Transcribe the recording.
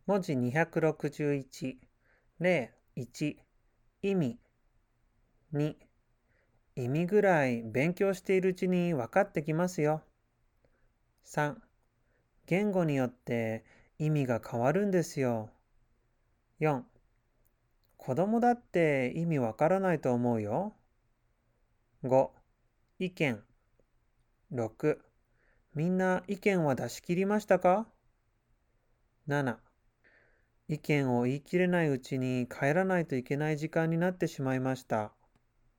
文字261、例1、意味2、意味ぐらい勉強しているうちに分かってきますよ。3、言語によって意味が変わるんですよ。4、子供だって意味わからないと思うよ。5、意見。6、みんな意見は出し切りましたか？ 7、意見を言い切れないうちに帰らないといけない時間になってしまいました。